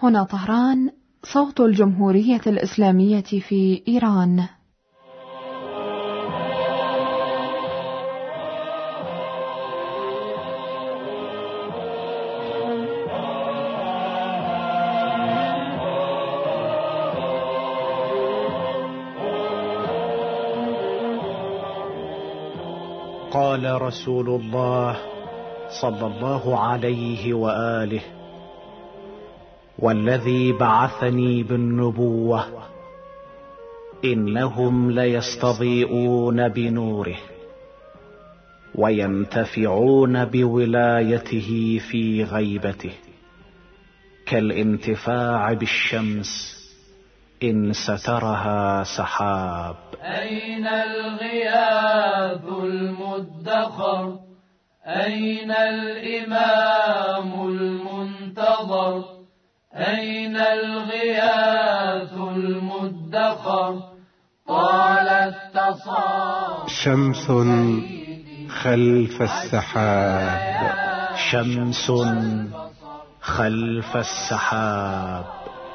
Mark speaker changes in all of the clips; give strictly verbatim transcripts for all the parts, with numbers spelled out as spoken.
Speaker 1: هنا طهران، صوت الجمهورية الإسلامية في إيران.
Speaker 2: قال رسول الله صلى الله عليه وآله: والذي بعثني بالنبوة إنهم ليستضيئون بنوره وينتفعون بولايته في غيبته كالانتفاع بالشمس إن سترها سحاب.
Speaker 3: أين الغياث المدخر؟ أين الإمام المنتظر؟ أين الغياث المدخر؟ طال التصار
Speaker 4: شمس خلف السحاب،
Speaker 2: شمس خلف السحاب.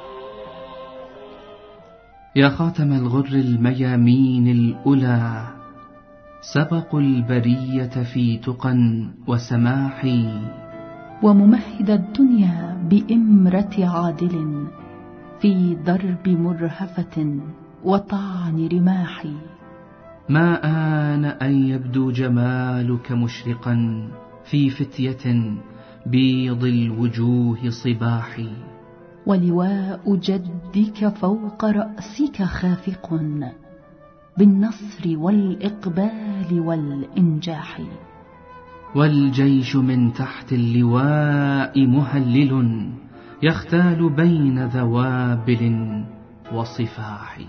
Speaker 5: يا خاتم الغر الميامين الأولى، سبقوا البرية في تقى وسماح،
Speaker 6: وممهد الدنيا بإمرة عادل في ضرب مرهفة وطعن رماح.
Speaker 5: ما آن أن يبدو جمالك مشرقا في فتية بيض الوجوه صباح،
Speaker 6: ولواء جدك فوق رأسك خافق بالنصر والإقبال والإنجاح،
Speaker 5: والجيش من تحت اللواء مهلل يختال بين ذوابل وصفاح.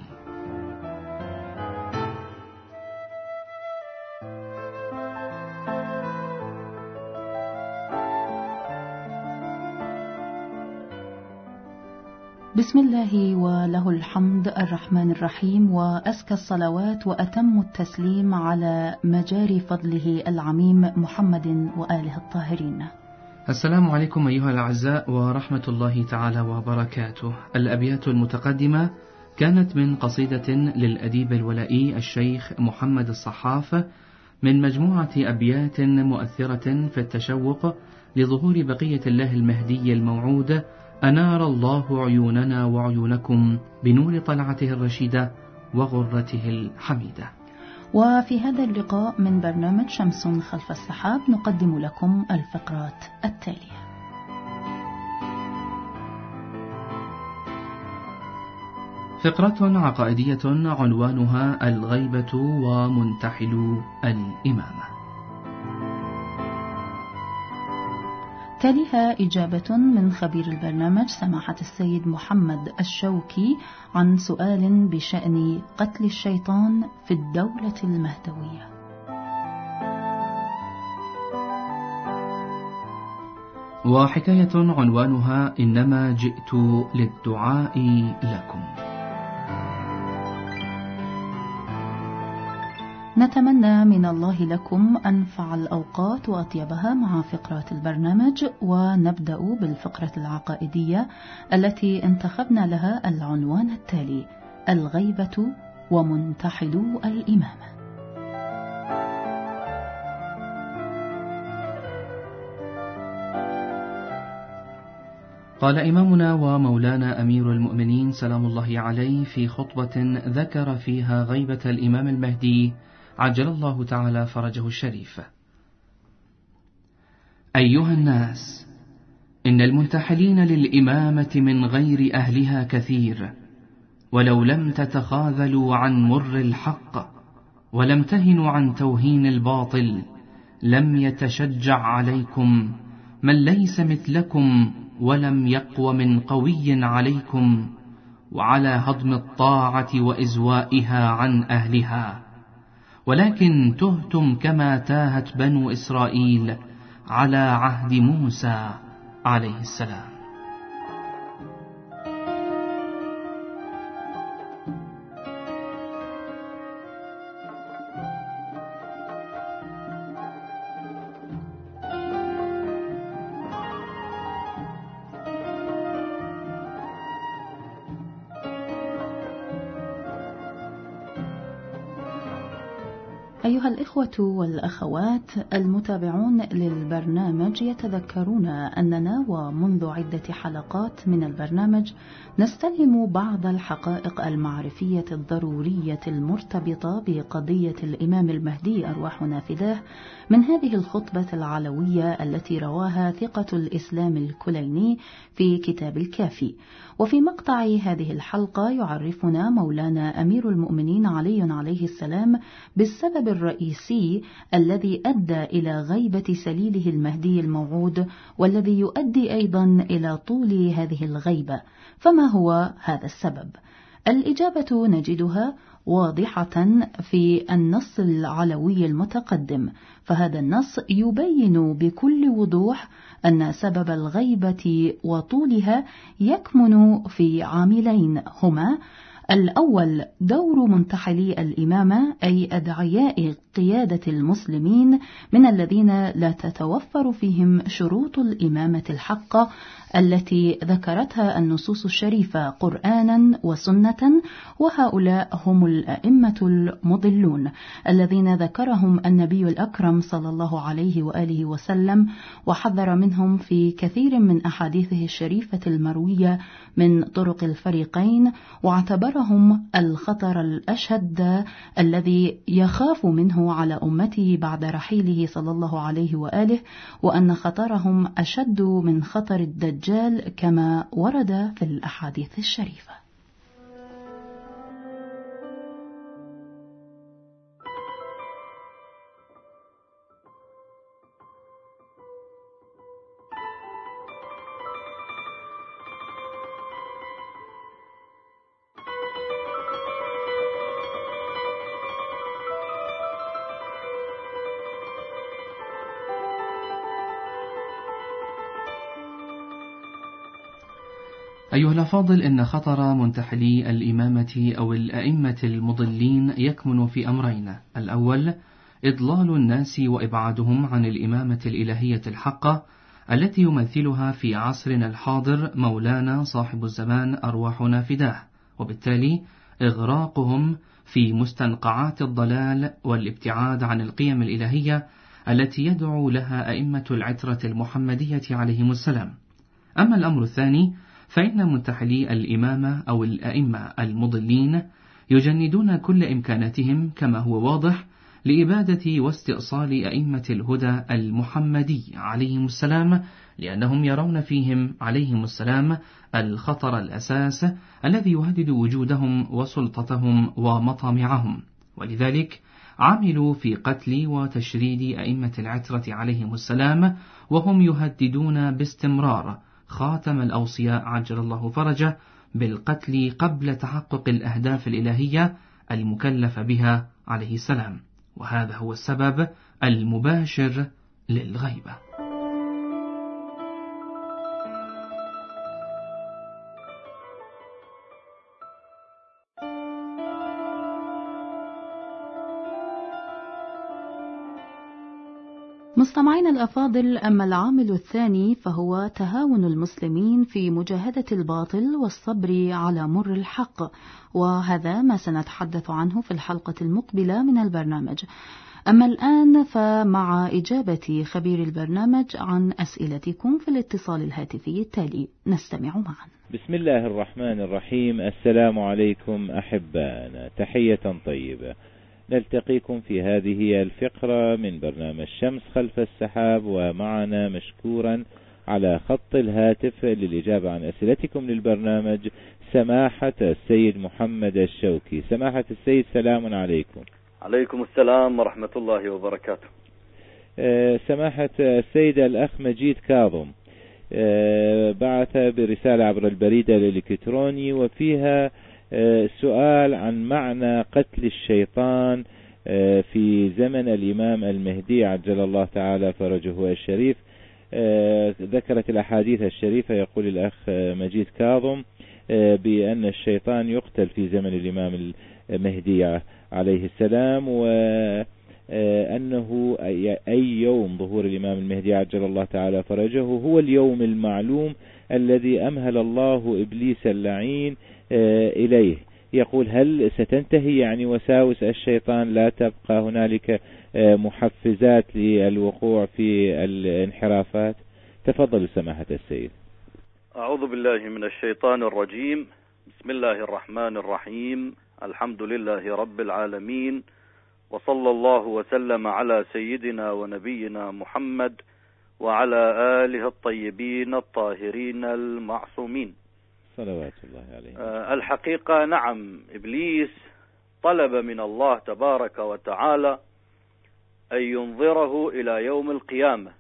Speaker 6: بسم الله وله الحمد الرحمن الرحيم، وأزكى الصلوات وأتم التسليم على مجاري فضله العميم محمد وآله الطاهرين.
Speaker 5: السلام عليكم أيها الأعزاء ورحمة الله تعالى وبركاته. الأبيات المتقدمة كانت من قصيدة للأديب الولائي الشيخ محمد الصحاف من مجموعة أبيات مؤثرة في التشوق لظهور بقية الله المهدي الموعود. أنار الله عيوننا وعيونكم بنور طلعته الرشيدة وغرته الحميدة.
Speaker 6: وفي هذا اللقاء من برنامج شمس خلف السحاب نقدم لكم الفقرات التالية.
Speaker 5: فقرة عقائدية عنوانها الغيبة ومنتحل الإمامة.
Speaker 6: تليها إجابة من خبير البرنامج سماحة السيد محمد الشوكي عن سؤال بشأن قتل الشيطان في الدولة المهدوية.
Speaker 5: وحكاية عنوانها إنما جئت للدعاء لكم.
Speaker 6: نتمنى من الله لكم أنفع الأوقات وأطيبها مع فقرات البرنامج، ونبدأ بالفقرة العقائدية التي انتخبنا لها العنوان التالي: الغيبة ومنتحل الإمامة.
Speaker 5: قال إمامنا ومولانا أمير المؤمنين سلام الله عليه في خطبة ذكر فيها غيبة الإمام المهدي عجل الله تعالى فرجه الشريف: أيها الناس، إن المنتحلين للإمامة من غير أهلها كثير، ولو لم تتخاذلوا عن مر الحق ولم تهنوا عن توهين الباطل لم يتشجع عليكم من ليس مثلكم ولم يقو من قوي عليكم وعلى هضم الطاعة وإزوائها عن أهلها، ولكن تهتم كما تاهت بنو إسرائيل على عهد موسى عليه السلام.
Speaker 6: أيها الإخوة والأخوات المتابعون للبرنامج، يتذكرون أننا ومنذ عدة حلقات من البرنامج نستلهم بعض الحقائق المعرفية الضرورية المرتبطة بقضية الإمام المهدي أرواحنا فداه من هذه الخطبة العلوية التي رواها ثقة الإسلام الكليني في كتاب الكافي. وفي مقطع هذه الحلقة يعرفنا مولانا أمير المؤمنين علي عليه السلام بالسبب الرئيسي الذي أدى إلى غيبة سليله المهدي الموعود، والذي يؤدي أيضا إلى طول هذه الغيبة. فما هو هذا السبب؟ الإجابة نجدها واضحة في النص العلوي المتقدم، فهذا النص يبين بكل وضوح أن سبب الغيبة وطولها يكمن في عاملين هما: الأول دور منتحلي الإمامة، أي أدعياء قيادة المسلمين من الذين لا تتوفر فيهم شروط الإمامة الحقة التي ذكرتها النصوص الشريفة قرآنا وسنة، وهؤلاء هم الأئمة المضلون الذين ذكرهم النبي الأكرم صلى الله عليه وآله وسلم، وحذر منهم في كثير من أحاديثه الشريفة المروية من طرق الفريقين، واعتبرهم الخطر الأشد الذي يخاف منه على أمته بعد رحيله صلى الله عليه وآله، وأن خطرهم أشد من خطر الدجال كما ورد في الأحاديث الشريفة.
Speaker 5: أيها الأفاضل، إن خطر منتحلي الإمامة أو الأئمة المضلين يكمن في أمرين: الأول إضلال الناس وإبعادهم عن الإمامة الإلهية الحقة التي يمثلها في عصرنا الحاضر مولانا صاحب الزمان أرواحنا فداه، وبالتالي إغراقهم في مستنقعات الضلال والابتعاد عن القيم الإلهية التي يدعو لها أئمة العترة المحمدية عليهم السلام. أما الأمر الثاني، فإن منتحلي الإمامة أو الأئمة المضلين يجندون كل إمكاناتهم كما هو واضح لإبادة واستئصال أئمة الهدى المحمدي عليهم السلام، لأنهم يرون فيهم عليهم السلام الخطر الأساس الذي يهدد وجودهم وسلطتهم ومطامعهم، ولذلك عملوا في قتل وتشريد أئمة العترة عليهم السلام، وهم يهددون باستمرار خاتم الأوصياء عجل الله فرجه بالقتل قبل تحقق الأهداف الإلهية المكلف بها عليه السلام، وهذا هو السبب المباشر للغيبة.
Speaker 6: مستمعين الأفاضل، أما العامل الثاني فهو تهاون المسلمين في مجاهدة الباطل والصبر على مر الحق، وهذا ما سنتحدث عنه في الحلقة المقبلة من البرنامج. أما الآن فمع إجابة خبير البرنامج عن أسئلتكم في الاتصال الهاتفي التالي، نستمع معا.
Speaker 7: بسم الله الرحمن الرحيم. السلام عليكم أحبانا، تحية طيبة. نلتقيكم في هذه الفقرة من برنامج شمس خلف السحاب، ومعنا مشكورا على خط الهاتف للإجابة عن أسئلتكم للبرنامج سماحة السيد محمد الشوكي. سماحة السيد، سلام عليكم.
Speaker 8: عليكم السلام ورحمة الله وبركاته.
Speaker 7: أه سماحة السيد، الأخ مجيد كاظم أه بعث برسالة عبر البريد الإلكتروني، وفيها سؤال عن معنى قتل الشيطان في زمن الإمام المهدي عجل الله تعالى فرجه الشريف. ذكرت الأحاديث الشريفة، يقول الأخ مجيد كاظم، بأن الشيطان يقتل في زمن الإمام المهدي عليه السلام، وأنه أي يوم ظهور الإمام المهدي عجل الله تعالى فرجه هو اليوم المعلوم الذي أمهل الله إبليس اللعين إليه يقول هل ستنتهي يعني وساوس الشيطان، لا تبقى هنالك محفزات للوقوع في الانحرافات؟ تفضل سماحة السيد.
Speaker 8: أعوذ بالله من الشيطان الرجيم. بسم الله الرحمن الرحيم. الحمد لله رب العالمين، وصلى الله وسلم على سيدنا ونبينا محمد وعلى آله الطيبين الطاهرين المعصومين
Speaker 7: صلوات الله عليه.
Speaker 8: أه الحقيقة نعم، إبليس طلب من الله تبارك وتعالى أن ينظره إلى يوم القيامة،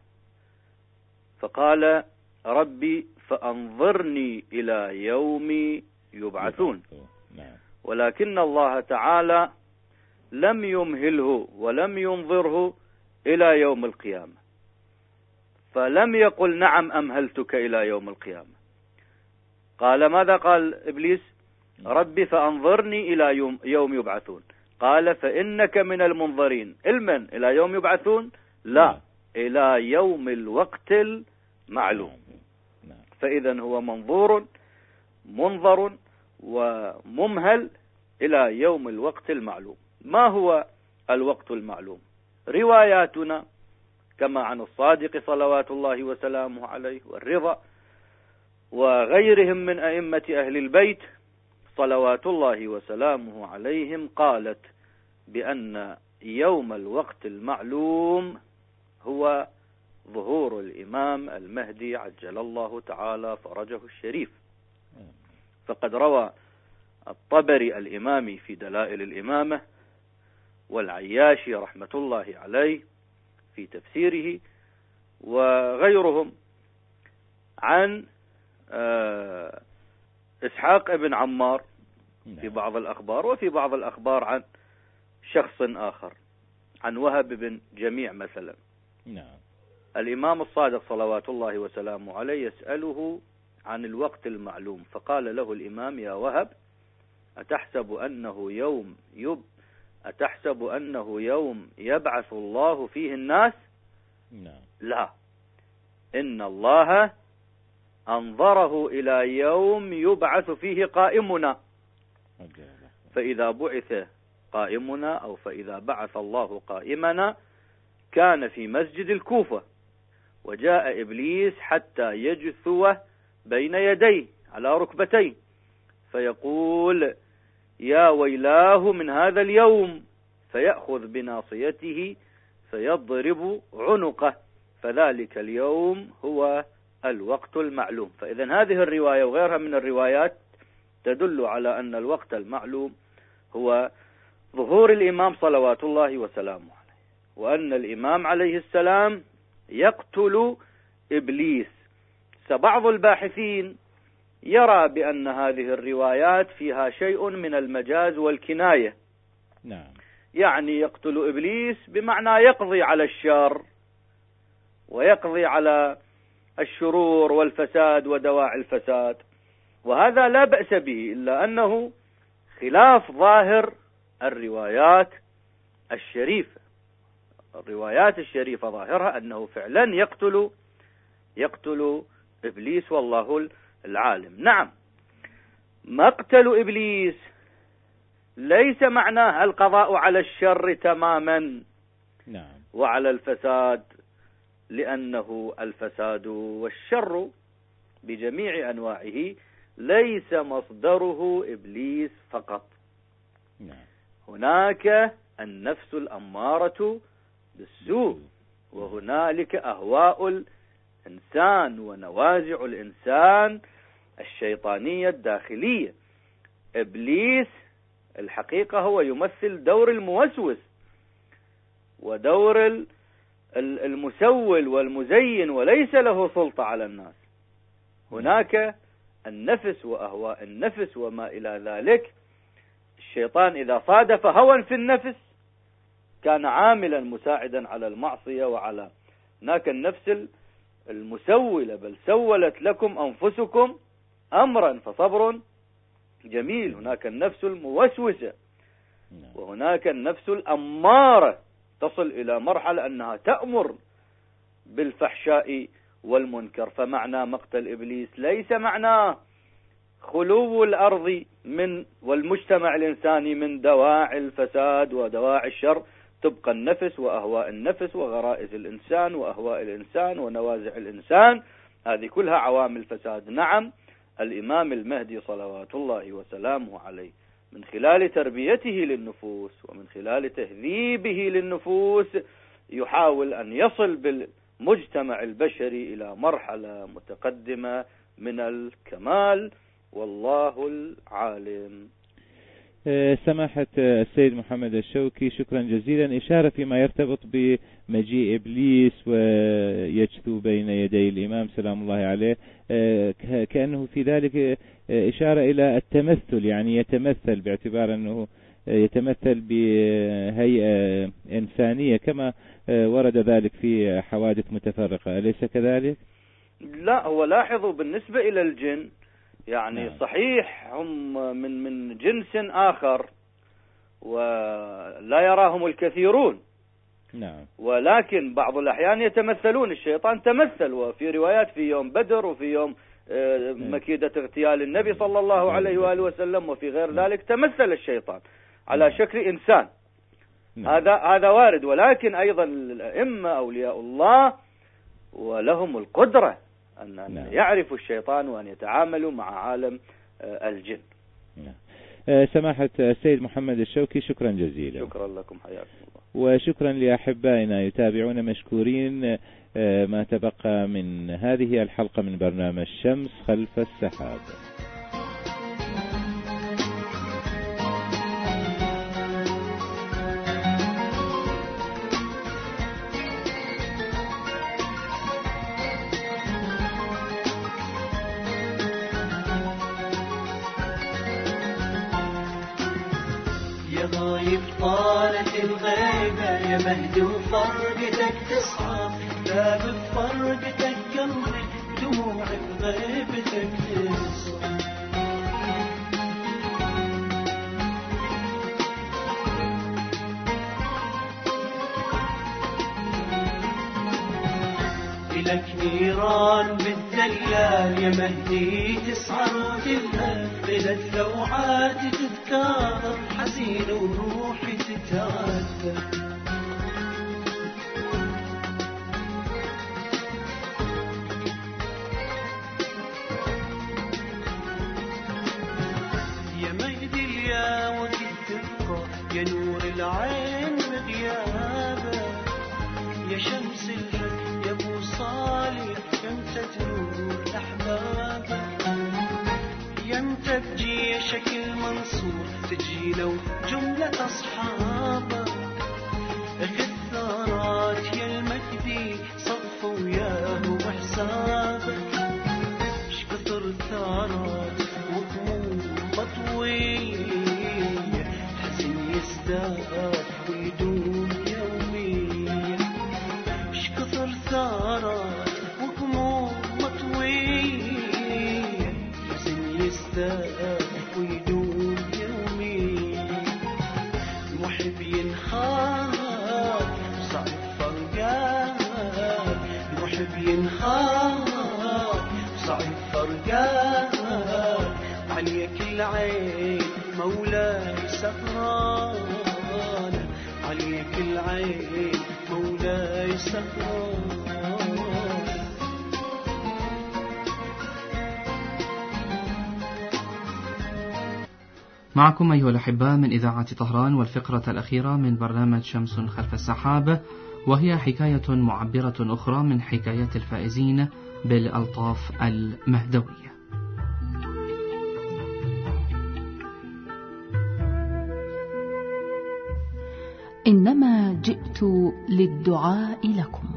Speaker 8: فقال ربي فأنظرني إلى يوم يبعثون. ولكن الله تعالى لم يمهله ولم ينظره إلى يوم القيامة، فلم يقل نعم أمهلتك إلى يوم القيامة. قال ماذا قال إبليس؟ ربي فأنظرني إلى يوم, يوم يبعثون. قال فإنك من المنظرين. المن إلى يوم يبعثون؟ لا، إلى يوم الوقت المعلوم. فإذا هو منظور منظر وممهل إلى يوم الوقت المعلوم. ما هو الوقت المعلوم؟ رواياتنا كما عن الصادق صلوات الله وسلامه عليه والرضا وغيرهم من أئمة أهل البيت صلوات الله وسلامه عليهم قالت بأن يوم الوقت المعلوم هو ظهور الإمام المهدي عجل الله تعالى فرجه الشريف. فقد روى الطبري الإمامي في دلائل الإمامة والعياشي رحمة الله عليه في تفسيره وغيرهم عن إسحاق ابن عمار في بعض الأخبار، وفي بعض الأخبار عن شخص آخر عن وهب بن جميع مثلا. الإمام الصادق صلوات الله وسلامه عليه يسأله عن الوقت المعلوم، فقال له الإمام يا وهب أتحسب أنه يوم يب أتحسب أنه يوم يبعث الله فيه الناس؟ لا، إن الله أنظره إلى يوم يبعث فيه قائمنا، فإذا بعث قائمنا أو فإذا بعث الله قائمنا كان في مسجد الكوفة، وجاء إبليس حتى يجثو بين يديه على ركبتيه فيقول يا ويلاه من هذا اليوم، فيأخذ بناصيته فيضرب عنقه، فذلك اليوم هو الوقت المعلوم. فإذا هذه الرواية وغيرها من الروايات تدل على أن الوقت المعلوم هو ظهور الإمام صلوات الله وسلامه عليه، وأن الإمام عليه السلام يقتل إبليس. فبعض الباحثين يرى بأن هذه الروايات فيها شيء من المجاز والكناية.
Speaker 7: نعم.
Speaker 8: يعني يقتل إبليس بمعنى يقضي على الشر ويقضي على الشرور والفساد ودواعي الفساد، وهذا لا بأس به، إلا أنه خلاف ظاهر الروايات الشريفة. الروايات الشريفة ظاهرها أنه فعلا يقتل يقتل إبليس والله العالم. نعم، مقتل إبليس ليس معناه القضاء على الشر تماما
Speaker 7: نعم.
Speaker 8: وعلى الفساد، لأنه الفساد والشر بجميع أنواعه ليس مصدره إبليس فقط.
Speaker 7: نعم.
Speaker 8: هناك النفس الأمارة بالسوء، وهنالك أهواء الإنسان ونوازع الإنسان الشيطانية الداخلية. إبليس الحقيقة هو يمثل دور الموسوس ودور المسول والمزين، وليس له سلطة على الناس. هناك النفس وأهواء النفس وما إلى ذلك. الشيطان إذا صادف هوى في النفس كان عاملا مساعدا على المعصية وعلى هناك النفس المسولة، بل سولت لكم أنفسكم أمرا فصبر جميل. هناك النفس الموسوسة، وهناك النفس الأمارة تصل إلى مرحلة أنها تأمر بالفحشاء والمنكر. فمعنى مقتل إبليس ليس معناه خلو الأرض من والمجتمع الإنساني من دواعي الفساد ودواعي الشر، تبقى النفس وأهواء النفس وغرائز الإنسان وأهواء الإنسان ونوازع الإنسان، هذه كلها عوامل فساد. نعم، الإمام المهدي صلوات الله وسلامه عليه من خلال تربيته للنفوس ومن خلال تهذيبه للنفوس يحاول أن يصل بالمجتمع البشري إلى مرحلة متقدمة من الكمال، والله العالم.
Speaker 7: سماحة السيد محمد الشوكي، شكرا جزيلا. إشارة فيما يرتبط بمجيء إبليس ويجثو بين يدي الإمام سلام الله عليه، كأنه في ذلك إشارة إلى التمثل، يعني يتمثل باعتبار أنه يتمثل بهيئة إنسانية كما ورد ذلك في حوادث متفرقة، أليس كذلك؟
Speaker 8: لا، هو لاحظوا بالنسبة إلى الجن يعني نعم. صحيح هم من من جنس آخر ولا يراهم الكثيرون،
Speaker 7: نعم،
Speaker 8: ولكن بعض الأحيان يتمثلون. الشيطان تمثل، وفي روايات في يوم بدر وفي يوم مكيدة اغتيال النبي صلى الله عليه وآله وسلم وفي غير ذلك تمثل الشيطان على شكل إنسان. هذا هذا وارد، ولكن أيضا الأئمة أولياء الله ولهم القدرة أن نعم. يعرفوا الشيطان وأن يتعاملوا مع عالم الجن.
Speaker 7: نعم. سماحة السيد محمد الشوكي، شكرا جزيلا.
Speaker 8: شكرا لكم، حياكم الله.
Speaker 7: وشكرا لأحبائنا يتابعون مشكورين ما تبقى من هذه الحلقة من برنامج شمس خلف السحاب.
Speaker 3: طالت الغيبة يا مهدي وفرقتك تصعب، لا بفرقتك قلبي دموع بغيبتك تصعب. إلك نيران بالدلال يا مهدي تسعر وتلهى، إلك لوعات تتكاثر حزين وروحي تتعذب. يا مهدي اليا وقت تبقى يا نور العين بغيابك، يا شمس الفجر يا ابو صالح يمتى تنور احبابك، يمتى بجيشك المنصور تجي لو جملة اصحابك، الثارات يا المجدي صفوا وياه وحسابك، شكثر الثارات وهموم مطوية حزن يزداد ويدوم يوميا، شكثر ثارات وهموم مطوية حزن يزداد ويدوم يوميا، المحب ينهار صعب فرقان، المحب ينهار صعب فرقان، عليك العين مولاي سهران، عليك العين مولاي سهران.
Speaker 5: معكم أيها الأحباء من إذاعة طهران، والفقرة الأخيرة من برنامج شمس خلف السحاب، وهي حكاية معبرة أخرى من حكايات الفائزين بالألطاف المهدوية.
Speaker 6: إنما جئت للدعاء لكم.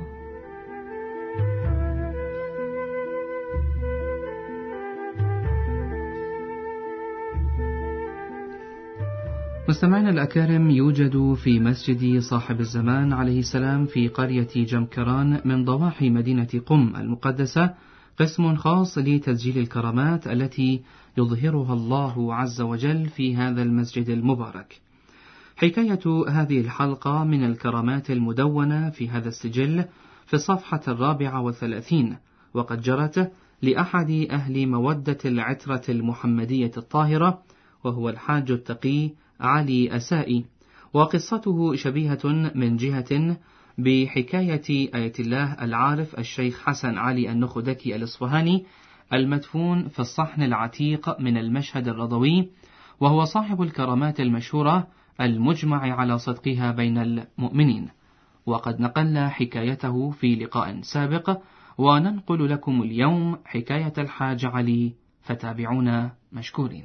Speaker 5: مستمعينا الأكارم، يوجد في مسجد صاحب الزمان عليه السلام في قرية جمكران من ضواحي مدينة قم المقدسة قسم خاص لتسجيل الكرامات التي يظهرها الله عز وجل في هذا المسجد المبارك. حكاية هذه الحلقة من الكرامات المدونة في هذا السجل في الصفحة الرابعة والثلاثين، وقد جرت لأحد أهل مودة العترة المحمدية الطاهرة، وهو الحاج التقي علي أسائي، وقصته شبيهة من جهة بحكاية آية الله العارف الشيخ حسن علي النخدكي الإصفهاني المدفون في الصحن العتيق من المشهد الرضوي، وهو صاحب الكرامات المشهورة المجمع على صدقها بين المؤمنين، وقد نقلنا حكايته في لقاء سابق، وننقل لكم اليوم حكاية الحاج علي، فتابعونا مشكورين.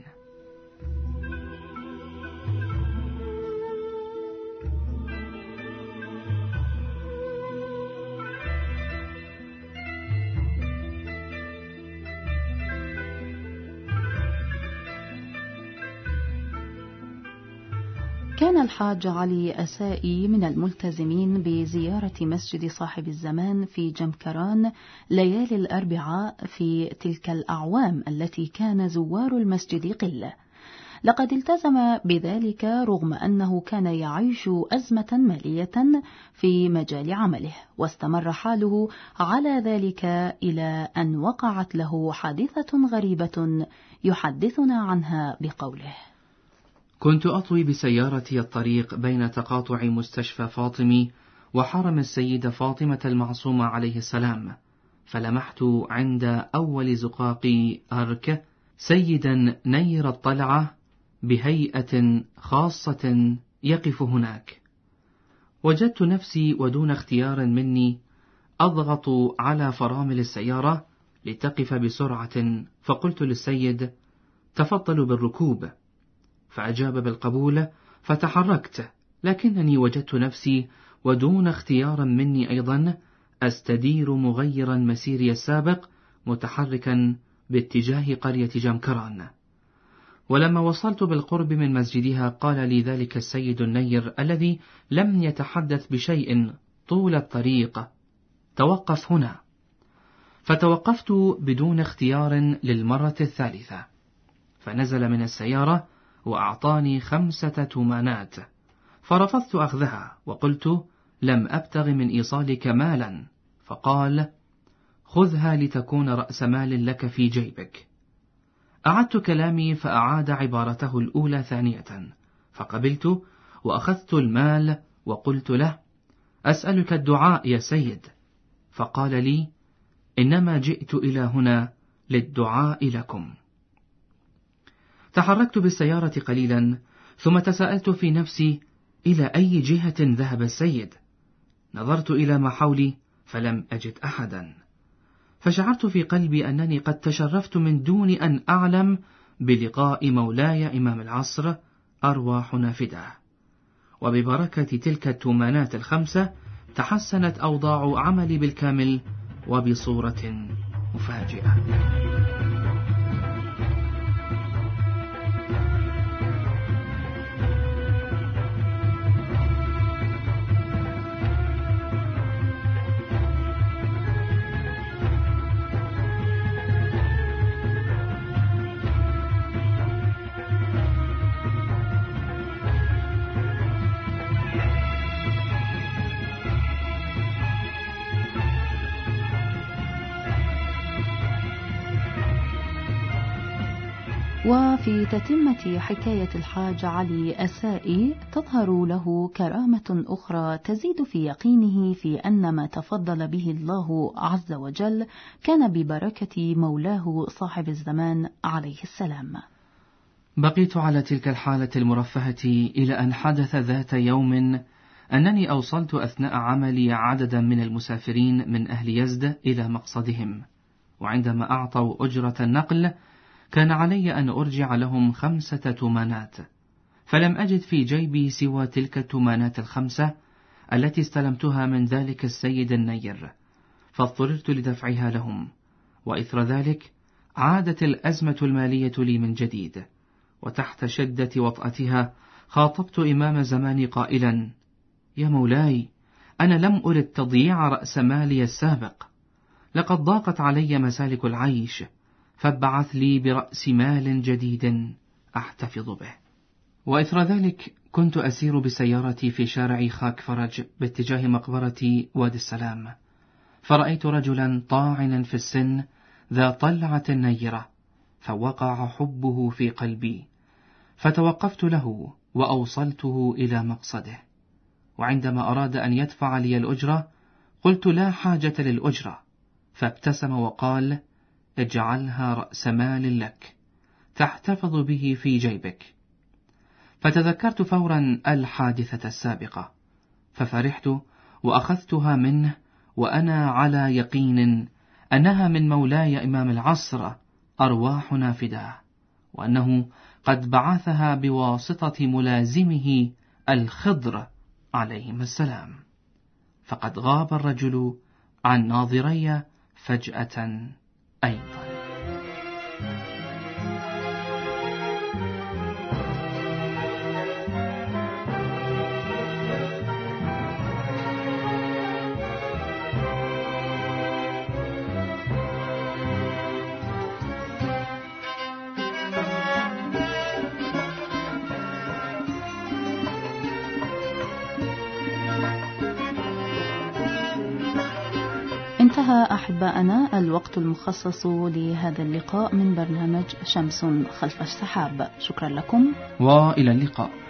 Speaker 6: كان الحاج علي أسائي من الملتزمين بزيارة مسجد صاحب الزمان في جمكران ليالي الأربعاء في تلك الأعوام التي كان زوار المسجد قلة. لقد التزم بذلك رغم أنه كان يعيش أزمة مالية في مجال عمله، واستمر حاله على ذلك إلى أن وقعت له حادثة غريبة يحدثنا عنها بقوله:
Speaker 5: كنت أطوي بسيارتي الطريق بين تقاطع مستشفى فاطمي وحرم السيدة فاطمة المعصومة عليه السلام، فلمحت عند أول زقاق أرك سيدا نير الطلعة بهيئة خاصة يقف هناك. وجدت نفسي ودون اختيار مني أضغط على فرامل السيارة لتقف بسرعة، فقلت للسيد: تفضلوا بالركوب. فأجاب بالقبول، فتحركت، لكنني وجدت نفسي ودون اختيار مني أيضا أستدير مغيرا مسيري السابق متحركا باتجاه قرية جمكران. ولما وصلت بالقرب من مسجدها قال لي ذلك السيد النير الذي لم يتحدث بشيء طول الطريق: توقف هنا. فتوقفت بدون اختيار للمرة الثالثة، فنزل من السيارة وأعطاني خمسة تومانات، فرفضت أخذها وقلت: لم أبتغ من إيصالك مالا. فقال: خذها لتكون رأس مال لك في جيبك. أعدت كلامي فأعاد عبارته الأولى ثانية، فقبلت وأخذت المال وقلت له: أسألك الدعاء يا سيد. فقال لي: إنما جئت إلى هنا للدعاء لكم. تحركت بالسيارة قليلا، ثم تساءلت في نفسي: إلى أي جهة ذهب السيد؟ نظرت إلى ما حولي فلم أجد أحدا، فشعرت في قلبي أنني قد تشرفت من دون أن أعلم بلقاء مولاي إمام العصر أرواح نافدة. وببركة تلك التومانات الخمسة تحسنت أوضاع عملي بالكامل وبصورة مفاجئة.
Speaker 6: وفي تتمة حكاية الحاج علي أسائي تظهر له كرامة أخرى تزيد في يقينه في أن ما تفضل به الله عز وجل كان ببركة مولاه صاحب الزمان عليه السلام.
Speaker 5: بقيت على تلك الحالة المرفهة إلى أن حدث ذات يوم أنني أوصلت أثناء عملي عددا من المسافرين من أهل يزد إلى مقصدهم، وعندما أعطوا أجرة النقل كان علي أن أرجع لهم خمسة تومانات، فلم أجد في جيبي سوى تلك التومانات الخمسة التي استلمتها من ذلك السيد النير، فاضطررت لدفعها لهم. وإثر ذلك عادت الأزمة المالية لي من جديد، وتحت شدة وطأتها خاطبت إمام زماني قائلا: يا مولاي، أنا لم أرد تضييع رأس مالي السابق، لقد ضاقت علي مسالك العيش، فابعث لي برأس مال جديد أحتفظ به. وإثر ذلك كنت أسير بسيارتي في شارع خاك فرج باتجاه مقبرة وادي السلام، فرأيت رجلا طاعنا في السن ذا طلعة نيرة، فوقع حبه في قلبي، فتوقفت له وأوصلته إلى مقصده. وعندما أراد أن يدفع لي الأجرة قلت لا حاجة للأجرة، فابتسم وقال: اجعلها رأس مال لك تحتفظ به في جيبك. فتذكرت فورا الحادثة السابقة، ففرحت وأخذتها منه وأنا على يقين أنها من مولاي إمام العصر أرواحنا فداه، وأنه قد بعثها بواسطة ملازمه الخضر عليهما السلام. فقد غاب الرجل عن ناظري فجأة أيضا.
Speaker 6: انتهى أحباءنا الوقت المخصص لهذا اللقاء من برنامج شمس خلف السحاب. شكرا لكم
Speaker 5: وإلى اللقاء.